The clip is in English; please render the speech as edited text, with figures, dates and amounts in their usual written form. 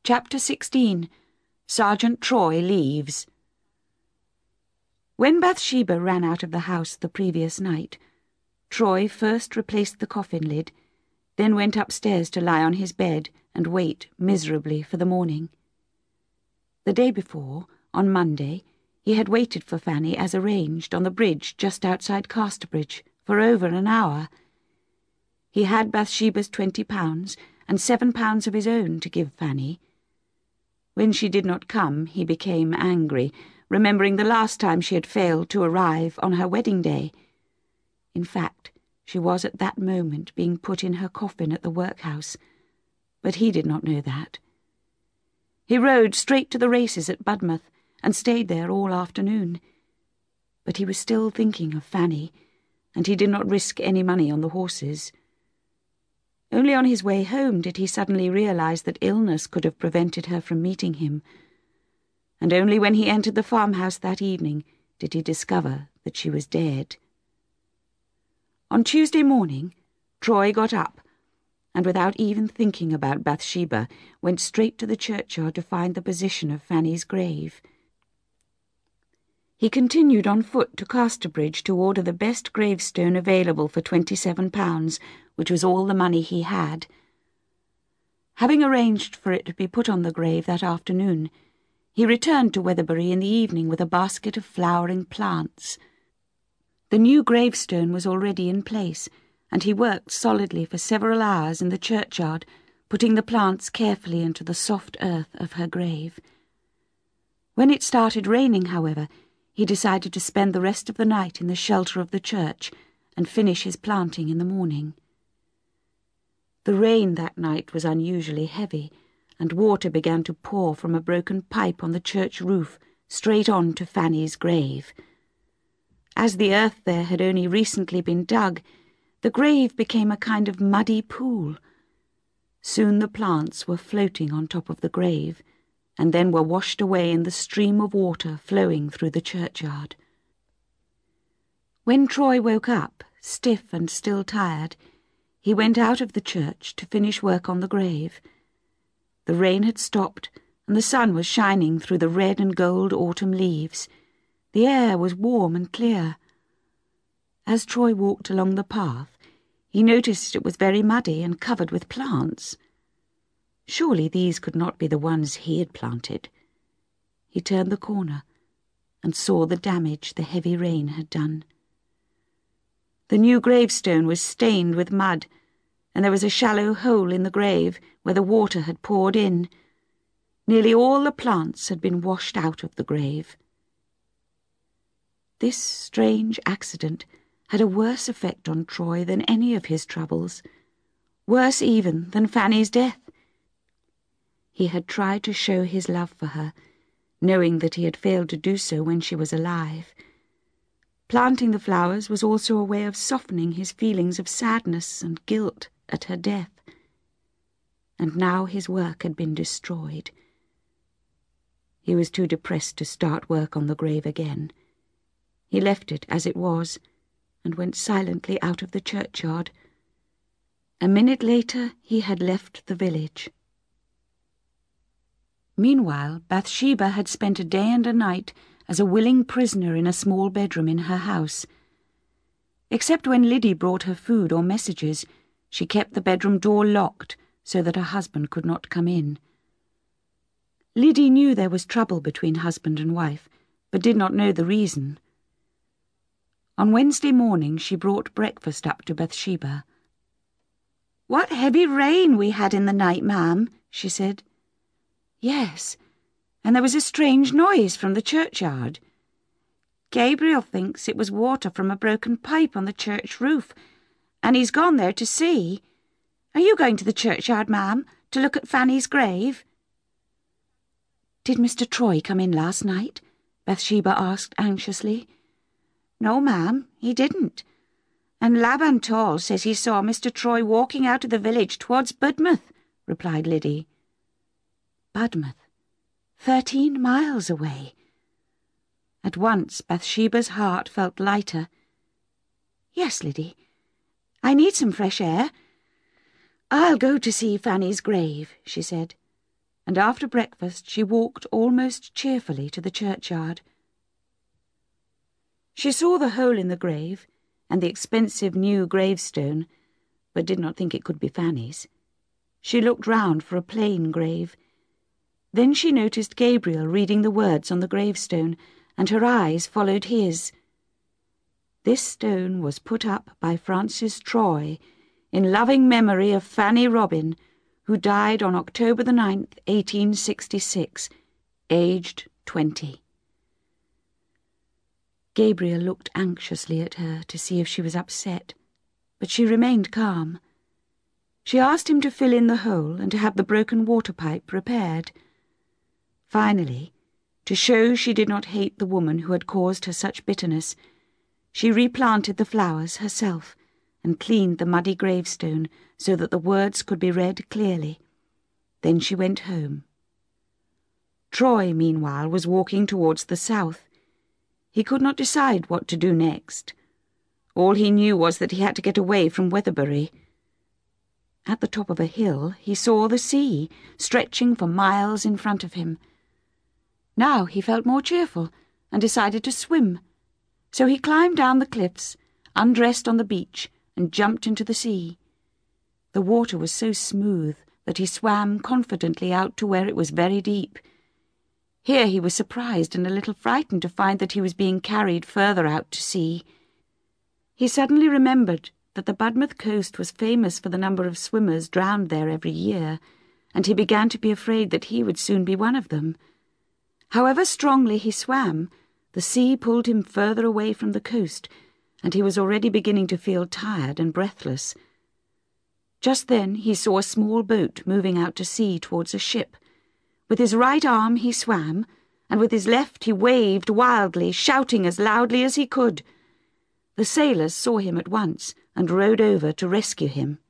Chapter 16. Sergeant Troy Leaves. When Bathsheba ran out of the house the previous night, Troy first replaced the coffin lid, then went upstairs to lie on his bed and wait miserably for the morning. The day before, on Monday, he had waited for Fanny as arranged on the bridge just outside Casterbridge for over an hour. He had Bathsheba's £20 and £7 of his own to give Fanny. When she did not come, he became angry, remembering the last time she had failed to arrive on her wedding day. In fact, she was at that moment being put in her coffin at the workhouse, but he did not know that. He rode straight to the races at Budmouth and stayed there all afternoon. But he was still thinking of Fanny, and he did not risk any money on the horses. Only on his way home did he suddenly realize that illness could have prevented her from meeting him, and only when he entered the farmhouse that evening did he discover that she was dead. On Tuesday morning, Troy got up, and without even thinking about Bathsheba, went straight to the churchyard to find the position of Fanny's grave. He continued on foot to Casterbridge to order the best gravestone available for £27, which was all the money he had. Having arranged for it to be put on the grave that afternoon, he returned to Weatherbury in the evening with a basket of flowering plants. The new gravestone was already in place, and he worked solidly for several hours in the churchyard, putting the plants carefully into the soft earth of her grave. When it started raining, however, he decided to spend the rest of the night in the shelter of the church and finish his planting in the morning. The rain that night was unusually heavy, and water began to pour from a broken pipe on the church roof straight on to Fanny's grave. As the earth there had only recently been dug, the grave became a kind of muddy pool. Soon the plants were floating on top of the grave, and then were washed away in the stream of water flowing through the churchyard. When Troy woke up, stiff and still tired, he went out of the church to finish work on the grave. The rain had stopped, and the sun was shining through the red and gold autumn leaves. The air was warm and clear. As Troy walked along the path, he noticed it was very muddy and covered with plants. Surely these could not be the ones he had planted. He turned the corner and saw the damage the heavy rain had done. The new gravestone was stained with mud, and there was a shallow hole in the grave where the water had poured in. Nearly all the plants had been washed out of the grave. This strange accident had a worse effect on Troy than any of his troubles, worse even than Fanny's death. He had tried to show his love for her, knowing that he had failed to do so when she was alive. Planting the flowers was also a way of softening his feelings of sadness and guilt at her death. And now his work had been destroyed. He was too depressed to start work on the grave again. He left it as it was, and went silently out of the churchyard. A minute later he had left the village. Meanwhile, Bathsheba had spent a day and a night as a willing prisoner in a small bedroom in her house. Except when Liddy brought her food or messages, she kept the bedroom door locked so that her husband could not come in. Liddy knew there was trouble between husband and wife, but did not know the reason. On Wednesday morning she brought breakfast up to Bathsheba. "What heavy rain we had in the night, ma'am," she said. "Yes, and there was a strange noise from the churchyard. Gabriel thinks it was water from a broken pipe on the church roof, and he's gone there to see. Are you going to the churchyard, ma'am, to look at Fanny's grave?" "Did Mr. Troy come in last night?" Bathsheba asked anxiously. "No, ma'am, he didn't. And Laban Tall says he saw Mr. Troy walking out of the village towards Budmouth," replied Liddy. Budmouth, 13 miles away. At once Bathsheba's heart felt lighter. "Yes, Liddy, I need some fresh air. I'll go to see Fanny's grave," she said. and after breakfast she walked almost cheerfully to the churchyard. She saw the hole in the grave and the expensive new gravestone, but did not think it could be Fanny's. She looked round for a plain grave. Then she noticed Gabriel reading the words on the gravestone, and her eyes followed his. This stone was put up by Francis Troy in loving memory of Fanny Robin, who died on October the 9th, 1866, aged 20. Gabriel looked anxiously at her to see if she was upset, but she remained calm. She asked him to fill in the hole and to have the broken water pipe repaired. Finally, to show she did not hate the woman who had caused her such bitterness, she replanted the flowers herself and cleaned the muddy gravestone so that the words could be read clearly. Then she went home. Troy, meanwhile, was walking towards the south. He could not decide what to do next. All he knew was that he had to get away from Weatherbury. At the top of a hill he saw the sea, stretching for miles in front of him. Now he felt more cheerful and decided to swim. So he climbed down the cliffs, undressed on the beach, and jumped into the sea. The water was so smooth that he swam confidently out to where it was very deep. Here he was surprised and a little frightened to find that he was being carried further out to sea. He suddenly remembered that the Budmouth coast was famous for the number of swimmers drowned there every year, and he began to be afraid that he would soon be one of them. However strongly he swam, the sea pulled him further away from the coast, and he was already beginning to feel tired and breathless. Just then he saw a small boat moving out to sea towards a ship. With his right arm he swam, and with his left he waved wildly, shouting as loudly as he could. The sailors saw him at once and rowed over to rescue him.